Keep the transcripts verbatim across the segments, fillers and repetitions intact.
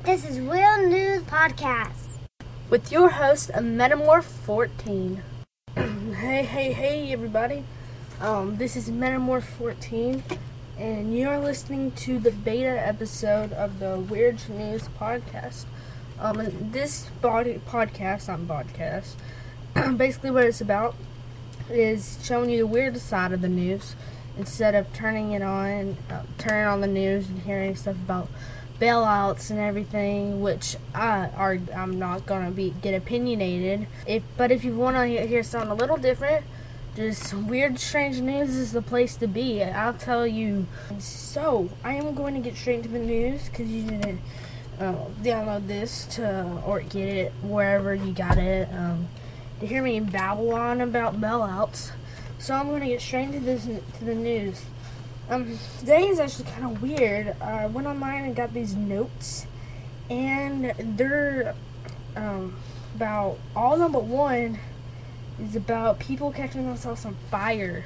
This is Real News Podcast with your host, Metamorph fourteen. hey, hey, hey, everybody. Um, this is Metamorph fourteen, and you're listening to the beta episode of the Weird News Podcast. Um, and this body podcast, not podcast, basically what it's about is showing you the weird side of the news instead of turning it on, uh, turning on the news and hearing stuff about bailouts and everything, which I are I'm not gonna be get opinionated. If but if you want to hear something a little different, just weird, strange news is the place to be. I'll tell you. So I am going to get straight into the news because you didn't uh, download this to or get it wherever you got it um, to hear me babble on about bailouts. So I'm going to get straight into this to the news. Um, today is actually kind of weird. Uh, I went online and got these notes, and they're um, about, all of them but one is about people catching themselves on fire.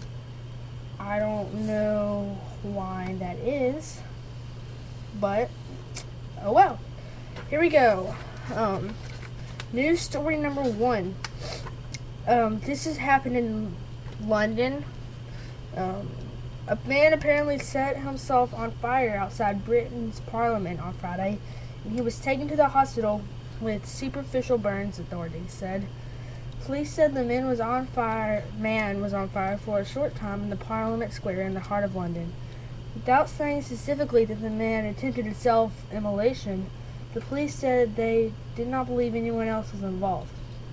I don't know why that is, but, oh well. Here we go. Um, news story number one. Um, this has happened in London. Um, A man apparently set himself on fire outside Britain's Parliament on Friday, and he was taken to the hospital with superficial burns, authorities said. Police said the man was on fire, man was on fire for a short time in the Parliament Square in the heart of London. Without saying specifically that the man attempted self-immolation, the police said they did not believe anyone else was involved.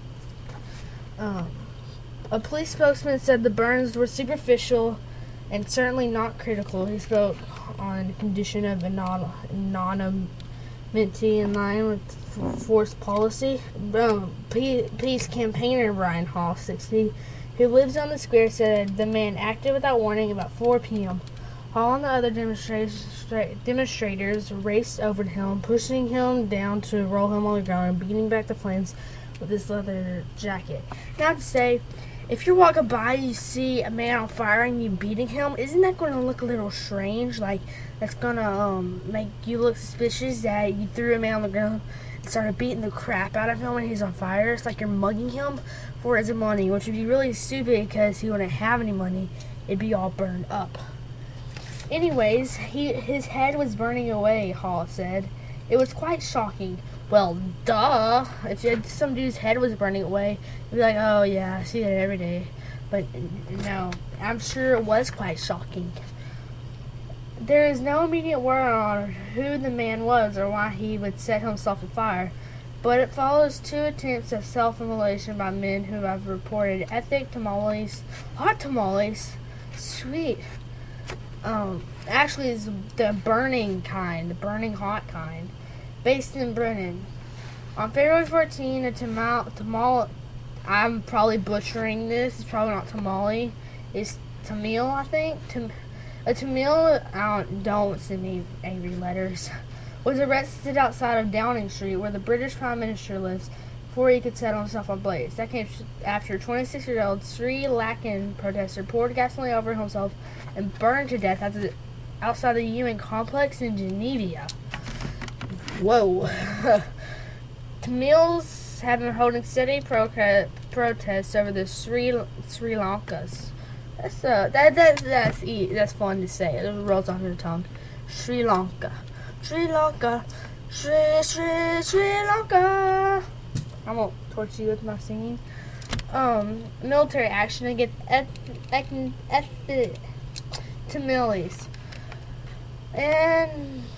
Um, a police spokesman said the burns were superficial and certainly not critical. He spoke on the condition of anonymity in line with force policy. Um, peace campaigner Brian Hall, sixty, who lives on the square, said the man acted without warning about four p.m. Hall and the other demonstrators raced over to him, pushing him down to roll him on the ground and beating back the flames with his leather jacket. Not to say, if you're walking by, you see a man on fire and you beating him, isn't that going to look a little strange? Like, that's going to um, make you look suspicious that you threw a man on the ground and started beating the crap out of him when he's on fire. It's like you're mugging him for his money, which would be really stupid because he wouldn't have any money. It'd be all burned up. Anyways, he his head was burning away, Hall said. It was quite shocking. Well, duh. If some dude's head was burning away, you'd be like, oh yeah, I see that every day. But no, I'm sure it was quite shocking. There is no immediate word on who the man was or why he would set himself on fire, but it follows two attempts of self-immolation by men who have reported ethnic tamales, hot tamales, sweet. Um, actually, it's the burning kind, the burning hot kind. Based in Britain. On February fourteenth, a tamal, tamal, I'm probably butchering this, it's probably not tamale, it's Tamil, I think. Tam, a Tamil, I don't, don't send me angry letters, was arrested outside of Downing Street, where the British Prime Minister lives, before he could set himself on blaze. That came after twenty-six-year-old Sri Lankan protester poured gasoline over himself and burned to death outside the U N complex in Geneva. Whoa. Tamils have been holding steady pro- protests over the Sri Sri Lankas. That's uh that that that's that's fun to say. It rolls off the tongue. Sri Lanka, Sri Lanka, Sri Sri Sri Lanka. I won't torture you with my singing. Um, military action against ethnic eth- Tamils and.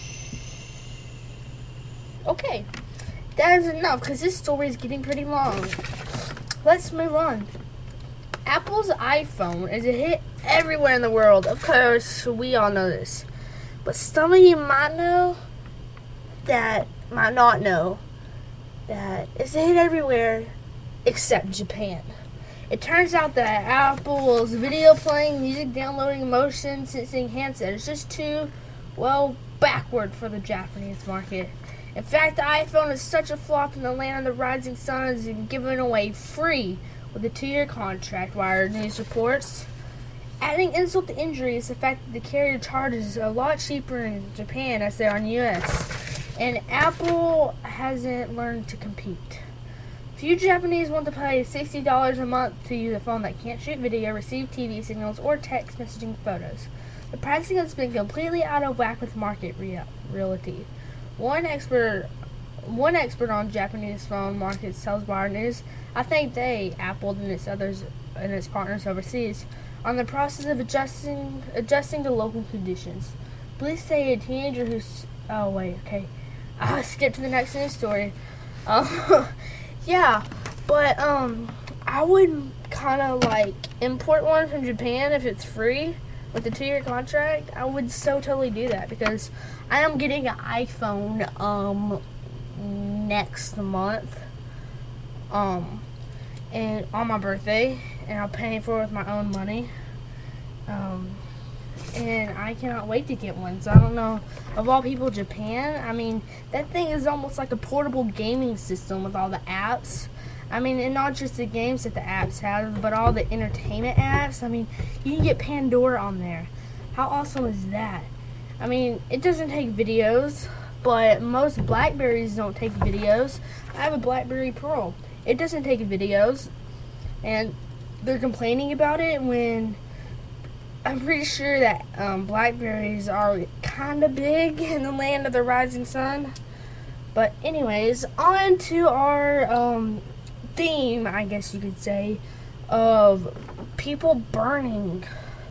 Okay, that is enough because this story is getting pretty long. Let's move on. Apple's iPhone is a hit everywhere in the world. Of course, we all know this. But some of you might know that, might not know, that it's a hit everywhere except Japan. It turns out that Apple's video playing, music downloading, motion sensing handset is just too, well, backward for the Japanese market. In fact, the iPhone is such a flop in the land of the rising sun is given away free with a two-year contract, Wired News reports. Adding insult to injury is the fact that the carrier charges a lot cheaper in Japan as they are in the U S and Apple hasn't learned to compete. Few Japanese want to pay sixty dollars a month to use a phone that can't shoot video, receive T V signals, or text messaging photos. The pricing has been completely out of whack with market rea- reality. One expert, one expert on Japanese phone market, Salesbar News, I think they, Apple and its others and its partners overseas, are in the process of adjusting adjusting to local conditions. Police say a teenager who's oh wait okay, I'll skip to the next news story. Um, yeah, but um, I would kind of like import one from Japan if it's free with a two-year contract. I would so totally do that because I am getting an iPhone um next month um and on my birthday, and I'm paying for it with my own money. Um, and I cannot wait to get one. So I don't know, of all people, Japan. I mean, that thing is almost like a portable gaming system with all the apps. I mean, and not just the games that the apps have, but all the entertainment apps. I mean, you can get Pandora on there. How awesome is that? I mean, it doesn't take videos, but most Blackberries don't take videos. I have a Blackberry Pearl. It doesn't take videos, and they're complaining about it when I'm pretty sure that um, Blackberries are kind of big in the land of the rising sun. But anyways, on to our um, theme, I guess you could say, of people burning.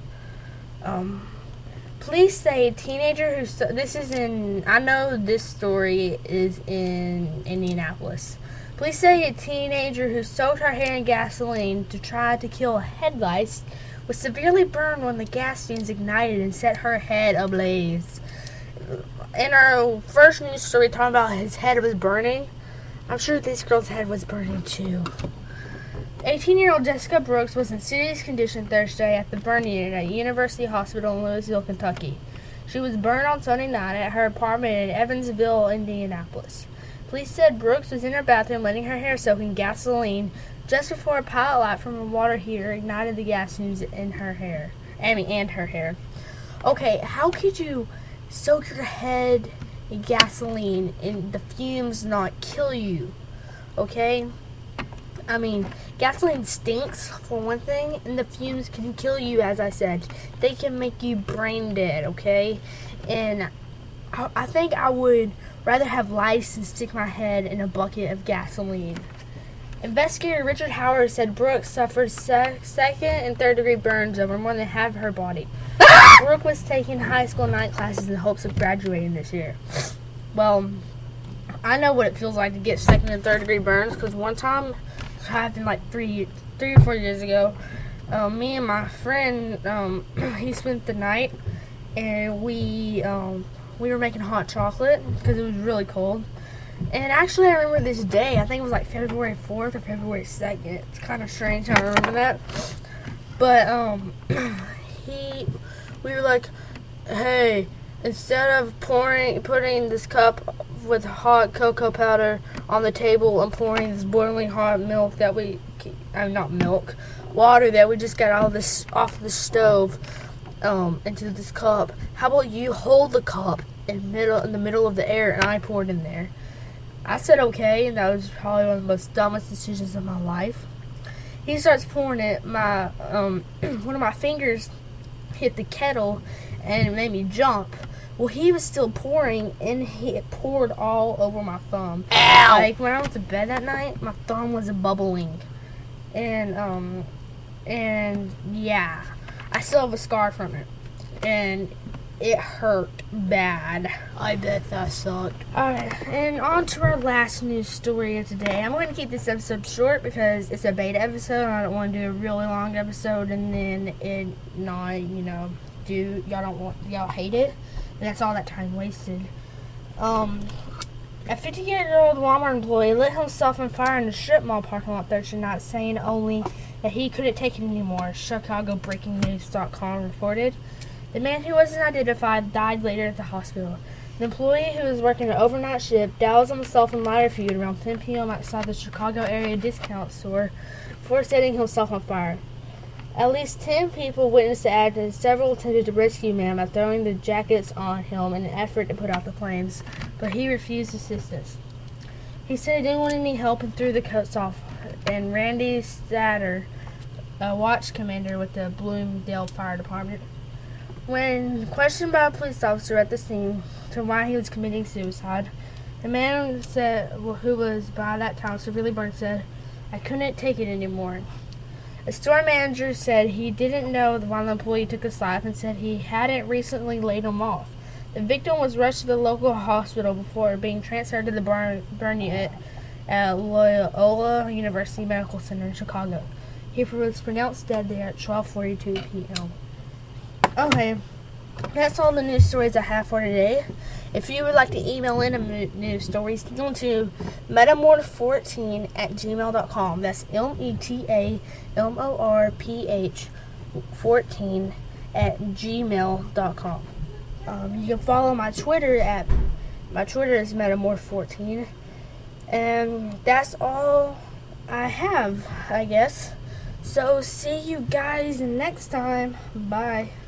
Um, police say a teenager who, so, this is in, I know this story is in Indianapolis. Police say a teenager who soaked her hair in gasoline to try to kill headlights was severely burned when the gas fumes ignited and set her head ablaze. In our first news story talking about his head was burning, I'm sure this girl's head was burning too. eighteen-year-old Jessica Brooks was in serious condition Thursday at the burn unit at University Hospital in Louisville, Kentucky. She was burned on Sunday night at her apartment in Evansville, Indianapolis. Police said Brooks was in her bathroom letting her hair soak in gasoline just before a pilot light from a water heater ignited the gas fumes in her hair. I mean, and her hair. Okay, how could you soak your head in gasoline and the fumes not kill you? Okay? I mean, gasoline stinks, for one thing, and the fumes can kill you, as I said. They can make you brain dead, okay? And I, I think I would rather have lice than stick my head in a bucket of gasoline. Investigator Richard Howard said Brooks suffered se- second and third degree burns over more than half of her body. Brooke was taking high school night classes in hopes of graduating this year. Well, I know what it feels like to get second and third degree burns because one time, it happened like three, three or four years ago. Um, me and my friend, um, he spent the night, and we um, we were making hot chocolate because it was really cold. And actually, I remember this day. I think it was like February fourth or February second. It's kind of strange how I remember that. But um, he, we were like, hey, instead of pouring, putting this cup with hot cocoa powder on the table and pouring this boiling hot milk that we, I mean, not milk, water that we just got all this off the stove um, into this cup. How about you hold the cup in middle in the middle of the air and I pour it in there? I said okay, and that was probably one of the most dumbest decisions of my life. He starts pouring it. My um, one of my fingers hit the kettle, and it made me jump. Well, he was still pouring, and he it poured all over my thumb. Ow! Like when I went to bed that night, my thumb was bubbling, and um, and yeah, I still have a scar from it, and it hurt bad. I bet that sucked. Alright, and on to our last news story of today. I'm going to keep this episode short because it's a beta episode. I don't want to do a really long episode and then it not, you know, do, y'all don't want, y'all hate it. And that's all that time wasted. Um, a fifty-year-old Walmart employee lit himself on fire in a strip mall parking lot Thursday night, saying only that he couldn't take it anymore, Chicago Breaking News dot com reported. The man, who wasn't identified, died later at the hospital. The employee, who was working an overnight shift, doused himself in lighter fluid around ten p.m. outside the Chicago area discount store before setting himself on fire. At least ten people witnessed the act, and several attempted to rescue man by throwing the jackets on him in an effort to put out the flames, but he refused assistance. He said he didn't want any help and threw the coats off. And Randy Statter, a watch commander with the Bloomdale Fire Department, when questioned by a police officer at the scene to why he was committing suicide, the man said, well, who was by that time severely burned, said, "I couldn't take it anymore." A store manager said he didn't know the violent employee took his life and said he hadn't recently laid him off. The victim was rushed to the local hospital before being transferred to the burn, burn unit at Loyola University Medical Center in Chicago. He was pronounced dead there at twelve forty-two p.m. Okay, that's all the news stories I have for today. If you would like to email in a news story, send them to metamorph fourteen at gmail dot com. That's M E T A M O R P H fourteen at gmail dot com. Um, you can follow my Twitter at, my Twitter is metamorph fourteen. And that's all I have, I guess. So see you guys next time. Bye.